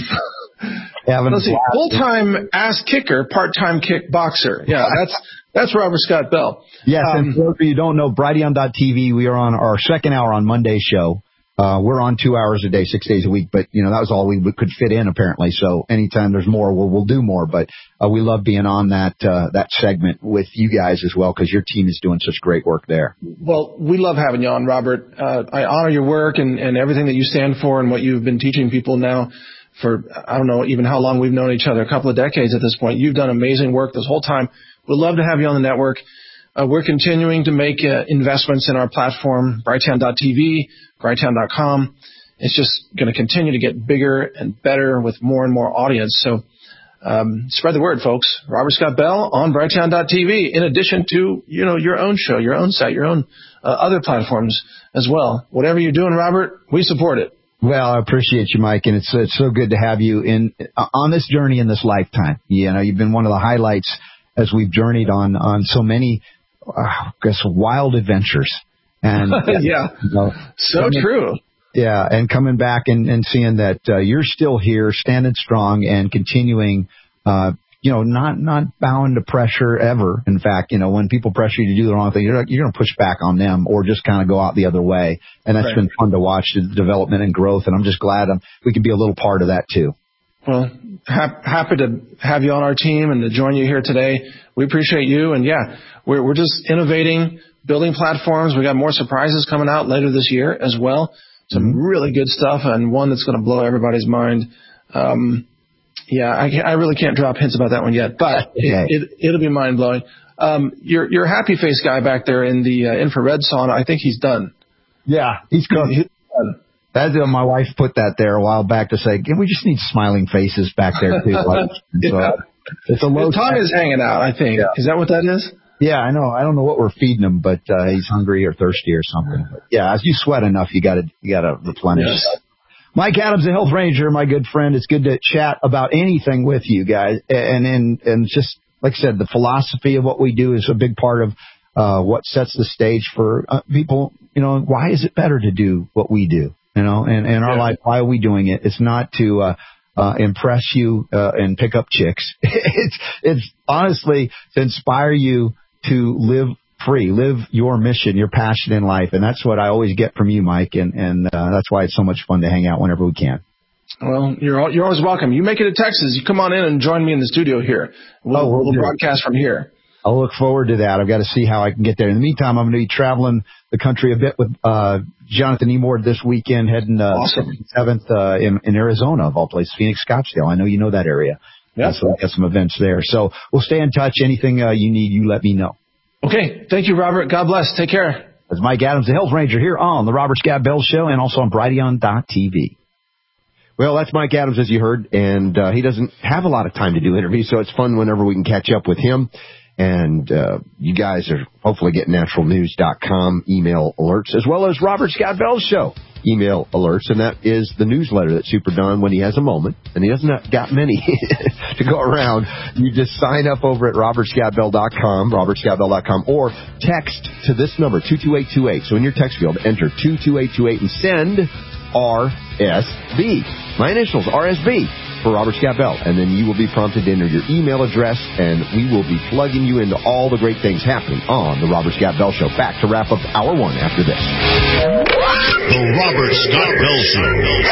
Um, let's see, full-time ass kicker, part-time kickboxer. Yeah, that's that's Robert Scott Bell. Yes, um, and for those of you who don't know, Brighteon dot T V, we are on our second hour on Monday's show. Uh, we're on two hours a day, six days a week, but, you know, that was all we could fit in, apparently. So anytime there's more, we'll, we'll do more. But uh, we love being on that uh, that segment with you guys as well because your team is doing such great work there. Well, we love having you on, Robert. Uh, I honor your work and, and everything that you stand for and what you've been teaching people now for, I don't know even how long we've known each other, a couple of decades at this point. You've done amazing work this whole time. We'd love to have you on the network. Uh, we're continuing to make uh, investments in our platform, Brighteon dot T V, Brighteon dot com. It's just going to continue to get bigger and better with more and more audience. So um, spread the word, folks. Robert Scott Bell on Brighteon dot T V, in addition to, you know, your own show, your own site, your own uh, other platforms as well. Whatever you're doing, Robert, we support it. Well, I appreciate you, Mike, and it's it's so good to have you in uh, on this journey in this lifetime. You know, you've been one of the highlights as we've journeyed on on so many, uh, I guess, wild adventures. And yeah, you know, so coming, true. Yeah, and coming back and, and seeing that uh, you're still here, standing strong, and continuing. Uh, you know, not not bowing to pressure ever. In fact, you know, when people pressure you to do the wrong thing, you're you're going to push back on them or just kind of go out the other way. And that's right. been fun to watch the development and growth. And I'm just glad I'm, we can be a little part of that too. Well, ha- happy to have you on our team and to join you here today. We appreciate you. And yeah, we're we're just innovating, building platforms. We got more surprises coming out later this year as well. Some mm-hmm. really good stuff, and one that's going to blow everybody's mind. Um, yeah, I, I really can't drop hints about that one yet, but okay. it, it, it'll be mind blowing. Um, your your happy face guy back there in the uh, infrared sauna, I think he's done. Yeah, he's cooked. He's done. That's uh, my wife put that there a while back to say, we just need smiling faces back there too. yeah. So it's a low. His tongue is hanging out, I think. Yeah. Is that what that is? Yeah, I know. I don't know what we're feeding him, but uh, he's hungry or thirsty or something. But yeah, as you sweat enough, you got to you got to replenish. Yes. Mike Adams, the Health Ranger, my good friend. It's good to chat about anything with you guys, and and and just like I said, the philosophy of what we do is a big part of uh, what sets the stage for uh, people. You know, why is it better to do what we do? You know, and in our yeah. life, why are we doing it? It's not to uh, uh, impress you uh, and pick up chicks. it's it's honestly to inspire you to live free, live your mission, your passion in life. And that's what I always get from you, Mike. And, and uh, that's why it's so much fun to hang out whenever we can. Well, you're all, you're always welcome. You make it to Texas, you come on in and join me in the studio here. We'll, oh, we'll, we'll broadcast from here. I'll look forward to that. I've got to see how I can get there. In the meantime, I'm going to be traveling the country a bit with uh, Jonathan Emord this weekend, heading uh, awesome. seventh uh, in, in Arizona, of all places, Phoenix, Scottsdale. I know you know that area. Yeah. So we've got some events there. So we'll stay in touch. Anything uh, you need, you let me know. Okay. Thank you, Robert. God bless. Take care. That's Mike Adams, the Health Ranger, here on the Robert Scott Bell Show and also on Brighteon dot T V. Well, that's Mike Adams, as you heard, and uh, he doesn't have a lot of time to do interviews, so it's fun whenever we can catch up with him. And uh, you guys are hopefully getting natural news dot com email alerts, as well as Robert Scott Bell's show email alerts, and that is the newsletter that Super Don, when he has a moment, and he doesn't got many to go around, you just sign up over at Robert Scott Bell dot com, Robert Scott Bell dot com, or text to this number, two two eight two eight. So in your text field, enter two two eight two eight and send R S V. My initials, R S V. For Robert Scott Bell, and then you will be prompted to enter your email address, and we will be plugging you into all the great things happening on the Robert Scott Bell Show. Back to wrap up hour one after this. The Robert Scott Bell Show.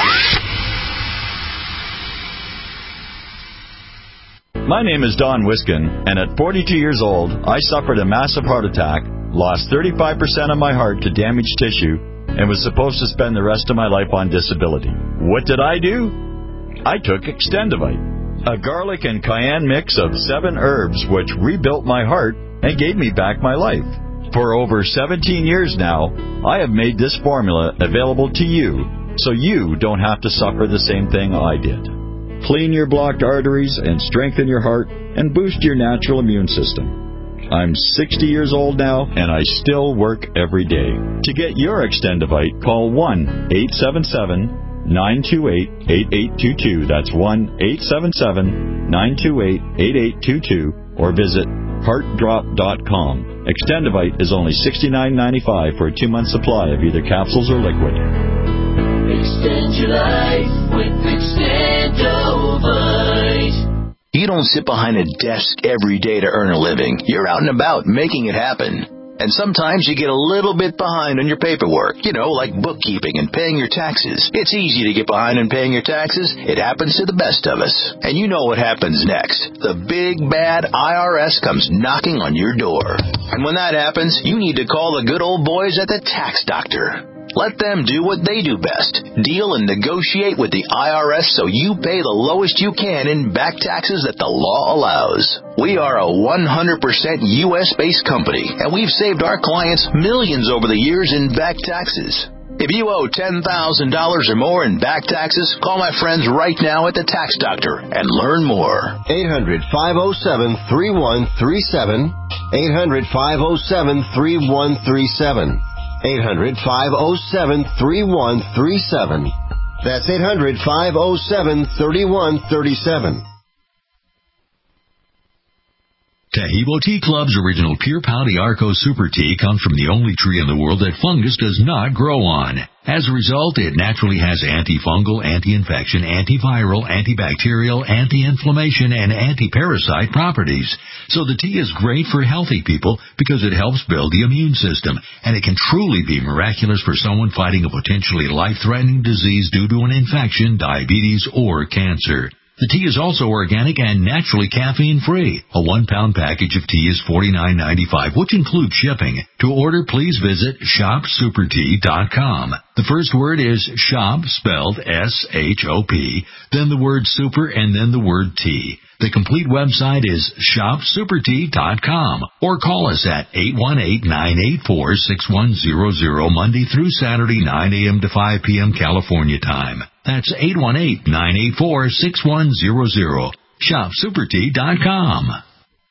My name is Don Wiskin, and at forty-two years old, I suffered a massive heart attack, lost thirty-five percent of my heart to damaged tissue, and was supposed to spend the rest of my life on disability. What did I do? I took Extendivite, a garlic and cayenne mix of seven herbs which rebuilt my heart and gave me back my life. For over seventeen years now, I have made this formula available to you so you don't have to suffer the same thing I did. Clean your blocked arteries and strengthen your heart and boost your natural immune system. I'm sixty years old now, and I still work every day. To get your Extendivite, call one eight seven seven, nine two eight, eight eight two two. That's one eight seven seven, nine two eight, eight eight two two, or visit heart drop dot com. Extendivite is only sixty-nine ninety-five for a two-month supply of either capsules or liquid. Extend your life with Extendivite. You don't sit behind a desk every day to earn a living. You're out and about making it happen. And sometimes you get a little bit behind on your paperwork, you know, like bookkeeping and paying your taxes. It's easy to get behind on paying your taxes. It happens to the best of us. And you know what happens next. The big, bad I R S comes knocking on your door. And when that happens, you need to call the good old boys at the Tax Doctor. Let them do what they do best. Deal and negotiate with the I R S so you pay the lowest you can in back taxes that the law allows. We are a one hundred percent U S-based company, and we've saved our clients millions over the years in back taxes. If you owe ten thousand dollars or more in back taxes, call my friends right now at the Tax Doctor and learn more. eight hundred, five oh seven, three one three seven. eight hundred, five oh seven, three one three seven. eight hundred, five oh seven, three one three seven. That's eight hundred, five oh seven, three one three seven. Taheebo Tea Club's original Pure Pau d'Arco Super Tea comes from the only tree in the world that fungus does not grow on. As a result, it naturally has antifungal, anti-infection, antiviral, antibacterial, anti-inflammation, and anti-parasite properties. So the tea is great for healthy people because it helps build the immune system, and it can truly be miraculous for someone fighting a potentially life-threatening disease due to an infection, diabetes, or cancer. The tea is also organic and naturally caffeine-free. A one-pound package of tea is forty-nine ninety-five, which includes shipping. To order, please visit shop super tea dot com. The first word is shop, spelled S H O P, then the word super, and then the word tea. The complete website is shop super tea dot com, or call us at eight one eight, nine eight four, six one zero zero Monday through Saturday, nine a.m. to five p.m. California time. That's eight one eight, nine eight four, six one zero zero. shop super tea dot com.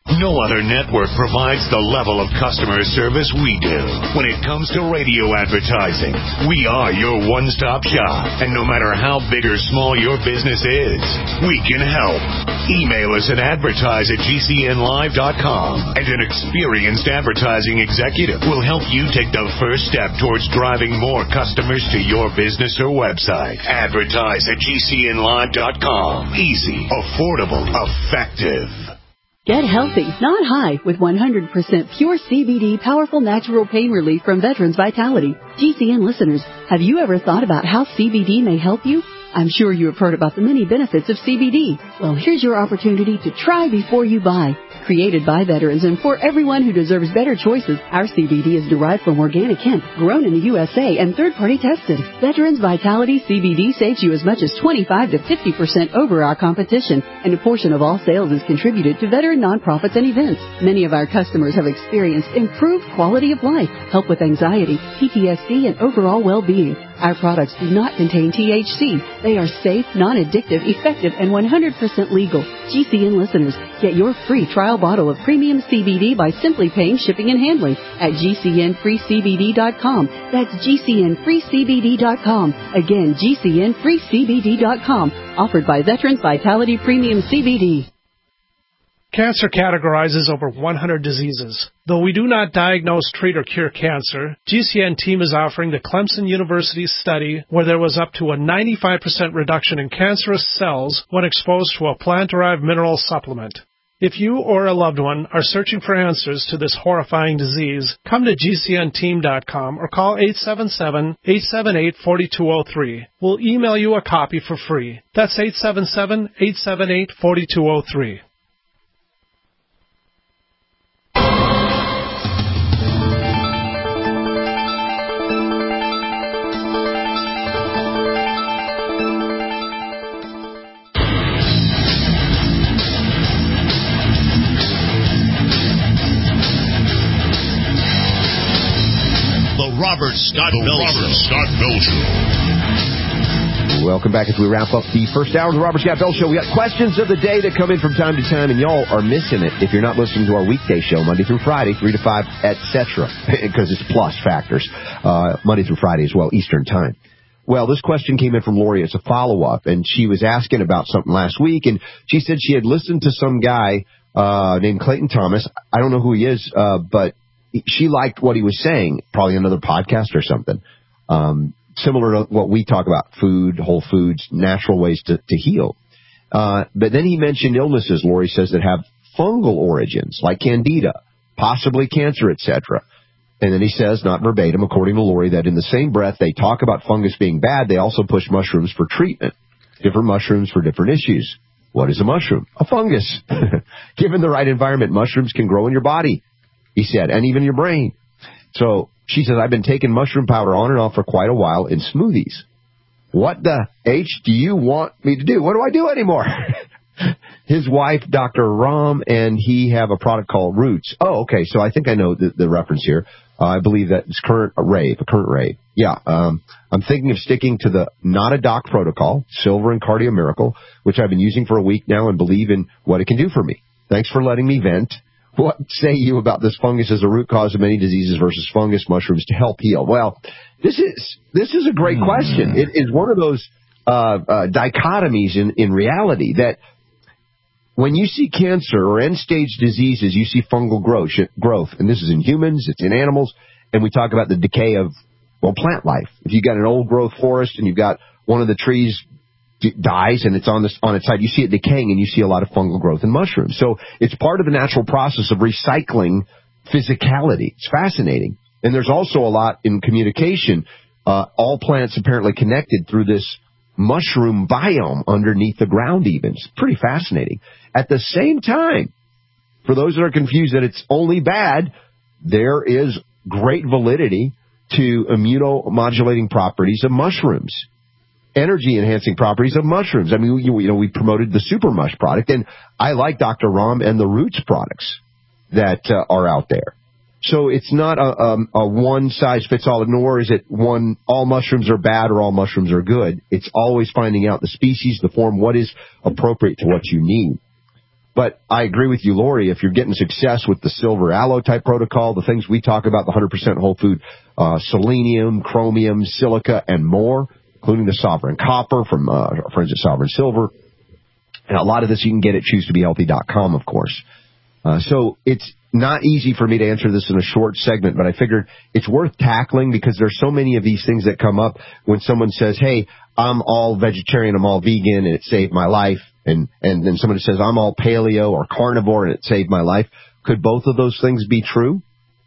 No other network provides the level of customer service we do. When it comes to radio advertising, we are your one-stop shop. And no matter how big or small your business is, we can help. Email us at advertise at G C N live dot com, and an experienced advertising executive will help you take the first step towards driving more customers to your business or website. Advertise at G C N live dot com. Easy, affordable, effective. Get healthy, not high, with one hundred percent pure C B D powerful natural pain relief from Veterans Vitality. G C N listeners, have you ever thought about how C B D may help you? I'm sure you have heard about the many benefits of C B D. Well, here's your opportunity to try before you buy. Created by veterans and for everyone who deserves better choices, our C B D is derived from organic hemp, grown in the U S A and third-party tested. Veterans Vitality C B D saves you as much as twenty-five to fifty percent over our competition, and a portion of all sales is contributed to veteran nonprofits and events. Many of our customers have experienced improved quality of life, help with anxiety, P T S D, and overall well-being. Our products do not contain T H C. They are safe, non-addictive, effective, and one hundred percent legal. G C N listeners, get your free trial bottle of premium C B D by simply paying shipping and handling at G C N free C B D dot com. That's G C N free C B D dot com. Again, G C N free C B D dot com. Offered by Veterans Vitality Premium C B D. Cancer categorizes over one hundred diseases. Though we do not diagnose, treat, or cure cancer, G C N team is offering the Clemson University study where there was up to a ninety-five percent reduction in cancerous cells when exposed to a plant-derived mineral supplement. If you or a loved one are searching for answers to this horrifying disease, come to G C N team dot com or call eight seven seven, eight seven eight, four two zero three. We'll email you a copy for free. That's eight seven seven, eight seven eight, four two zero three. Robert Scott Bell Robert Scott Bell Show. Welcome back as we wrap up the first hour of the Robert Scott Bell Show. We got questions of the day that come in from time to time, and y'all are missing it if you're not listening to our weekday show, Monday through Friday, three to five, et cetera, because it's plus factors, uh, Monday through Friday as well, Eastern Time. Well, this question came in from Lori as a follow-up, and she was asking about something last week, and she said she had listened to some guy uh, named Clayton Thomas. I don't know who he is, uh, but she liked what he was saying, probably another podcast or something, um, similar to what we talk about, food, whole foods, natural ways to, to heal. Uh, but then he mentioned illnesses, Lori says, that have fungal origins, like candida, possibly cancer, et cetera. And then he says, not verbatim, according to Lori, that in the same breath they talk about fungus being bad, they also push mushrooms for treatment, different mushrooms for different issues. What is a mushroom? A fungus. Given the right environment, mushrooms can grow in your body, he said, and even your brain. So she says, I've been taking mushroom powder on and off for quite a while in smoothies. What the H do you want me to do? What do I do anymore? His wife, Doctor Ram, and he have a product called Roots. Oh, okay, so I think I know the, the reference here. Uh, I believe that it's current rave, a current rave. Yeah, um, I'm thinking of sticking to the Not a Doc protocol, Silver and Cardio Miracle, which I've been using for a week now and believe in what it can do for me. Thanks for letting me vent. What say you about this fungus as a root cause of many diseases versus fungus mushrooms to help heal? Well, this is this is a great mm. question. It is one of those uh, uh, dichotomies in, in reality that when you see cancer or end-stage diseases, you see fungal growth, growth, and this is in humans, it's in animals, and we talk about the decay of, well, plant life. If you've got an old-growth forest and you've got one of the trees dies and it's on this on its side, you see it decaying and you see a lot of fungal growth in mushrooms. So it's part of the natural process of recycling physicality. It's fascinating. And there's also a lot in communication. Uh, all plants apparently connected through this mushroom biome underneath the ground even. It's pretty fascinating. At the same time, for those that are confused that it's only bad, there is great validity to immunomodulating properties of mushrooms. Energy-enhancing properties of mushrooms. I mean, you, you know, we promoted the Super Mush product, and I like Doctor Ram and the Roots products that uh, are out there. So it's not a, um, a one-size-fits-all, nor is it one, all mushrooms are bad or all mushrooms are good. It's always finding out the species, the form, what is appropriate to what you need. But I agree with you, Lori, if you're getting success with the silver aloe type protocol, the things we talk about, the one hundred percent whole food, uh, selenium, chromium, silica, and more, including the Sovereign Copper from uh, our friends at Sovereign Silver. And a lot of this you can get at choose to be healthy dot com, of course. Uh, so it's not easy for me to answer this in a short segment, but I figured it's worth tackling because there's so many of these things that come up when someone says, hey, I'm all vegetarian, I'm all vegan, and it saved my life. And, and then somebody says, I'm all paleo or carnivore, and it saved my life. Could both of those things be true?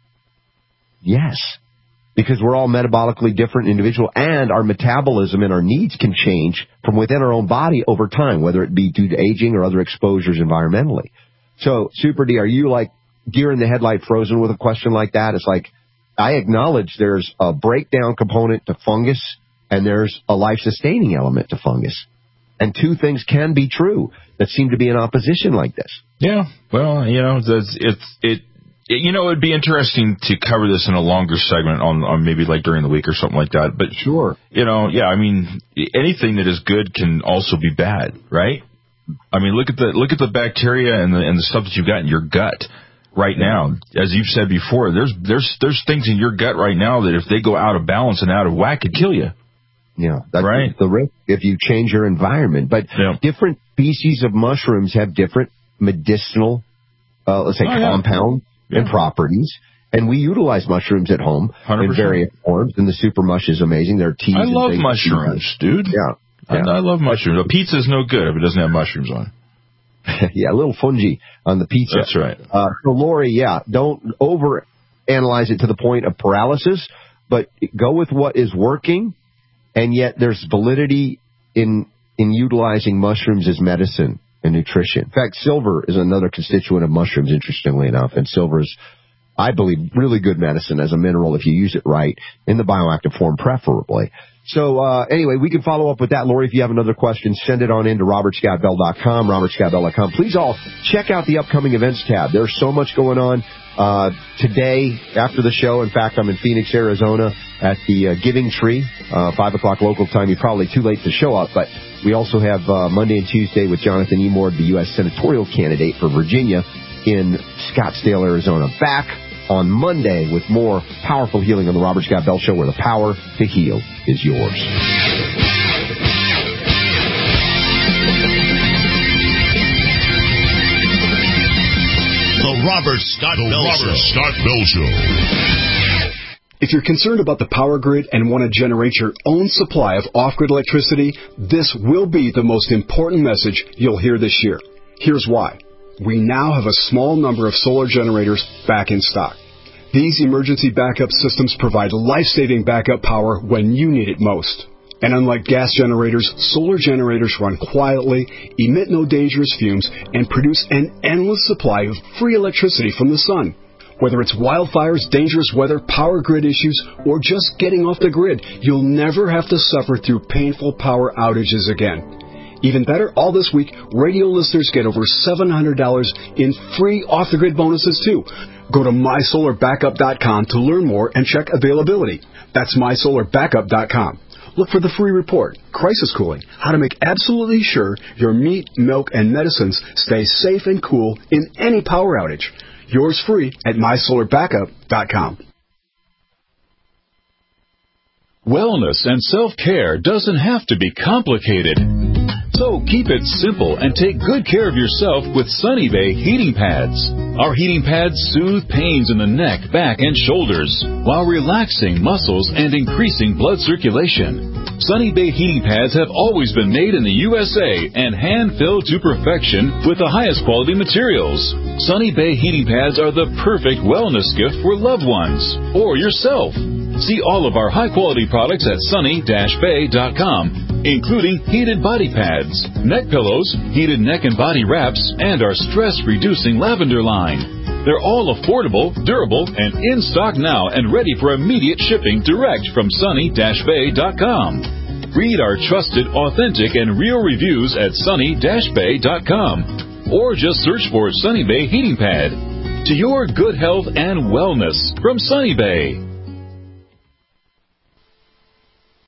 Yes. Because we're all metabolically different individual, and our metabolism and our needs can change from within our own body over time, whether it be due to aging or other exposures environmentally. So, Super D, are you like deer in the headlight frozen with a question like that? It's like, I acknowledge there's a breakdown component to fungus, and there's a life-sustaining element to fungus. And two things can be true that seem to be in opposition like this. Yeah, well, you know, it's, it's it, it, you know, it'd be interesting to cover this in a longer segment on, on maybe like during the week or something like that. But sure, you know, yeah, I mean, anything that is good can also be bad, right? I mean, look at the look at the bacteria and the and the stuff that you've got in your gut right now. As you've said before, there's there's there's things in your gut right now that if they go out of balance and out of whack, could kill you. Yeah, that's right. The risk if you change your environment. But yeah. different species of mushrooms have different medicinal, uh, let's say, oh, compounds yeah. and yeah. properties. And we utilize mushrooms at home one hundred percent in various forms. And the Super Mush is amazing. They're teas. I love and mushrooms, dude. Yeah. yeah. I, I love mushrooms. A pizza's no good if it doesn't have mushrooms on it. Yeah, a little fungi on the pizza. That's right. Uh, so, Lori, yeah, don't over-analyze it to the point of paralysis, but go with what is working. And yet there's validity in in utilizing mushrooms as medicine and nutrition. In fact, silver is another constituent of mushrooms, interestingly enough. And silver is, I believe, really good medicine as a mineral if you use it right, in the bioactive form preferably. So uh, anyway, we can follow up with that. Lori, if you have another question, send it on in to robert scott bell dot com, robert scott bell dot com. Please all check out the upcoming events tab. There's so much going on. Uh, today, after the show, in fact, I'm in Phoenix, Arizona at the uh, Giving Tree, uh, five o'clock local time. You're probably too late to show up, but we also have uh, Monday and Tuesday with Jonathan E. Moore, the U S senatorial candidate for Virginia in Scottsdale, Arizona. Back on Monday with more powerful healing on the Robert Scott Bell Show, where the power to heal is yours. The Robert Scott the Bell Robert Show. Scott Bell Show. If you're concerned about the power grid and want to generate your own supply of off-grid electricity, this will be the most important message you'll hear this year. Here's why. We now have a small number of solar generators back in stock. These emergency backup systems provide life-saving backup power when you need it most. And unlike gas generators, solar generators run quietly, emit no dangerous fumes, and produce an endless supply of free electricity from the sun. Whether it's wildfires, dangerous weather, power grid issues, or just getting off the grid, you'll never have to suffer through painful power outages again. Even better, all this week, radio listeners get over seven hundred dollars in free off-the-grid bonuses, too. Go to my solar backup dot com to learn more and check availability. That's my solar backup dot com. Look for the free report, Crisis Cooling, how to make absolutely sure your meat, milk, and medicines stay safe and cool in any power outage. Yours free at my solar backup dot com. Wellness and self-care doesn't have to be complicated. So keep it simple and take good care of yourself with Sunny Bay heating pads. Our heating pads soothe pains in the neck, back, and shoulders while relaxing muscles and increasing blood circulation. Sunny Bay heating pads have always been made in the U S A and hand-filled to perfection with the highest quality materials. Sunny Bay heating pads are the perfect wellness gift for loved ones or yourself. See all of our high-quality products at sunny dash bay dot com, including heated body pads, neck pillows, heated neck and body wraps, and our stress-reducing lavender line. They're all affordable, durable, and in stock now and ready for immediate shipping direct from sunny dash bay dot com. Read our trusted, authentic, and real reviews at sunny dash bay dot com, or just search for Sunny Bay Heating Pad. To your good health and wellness from Sunny Bay.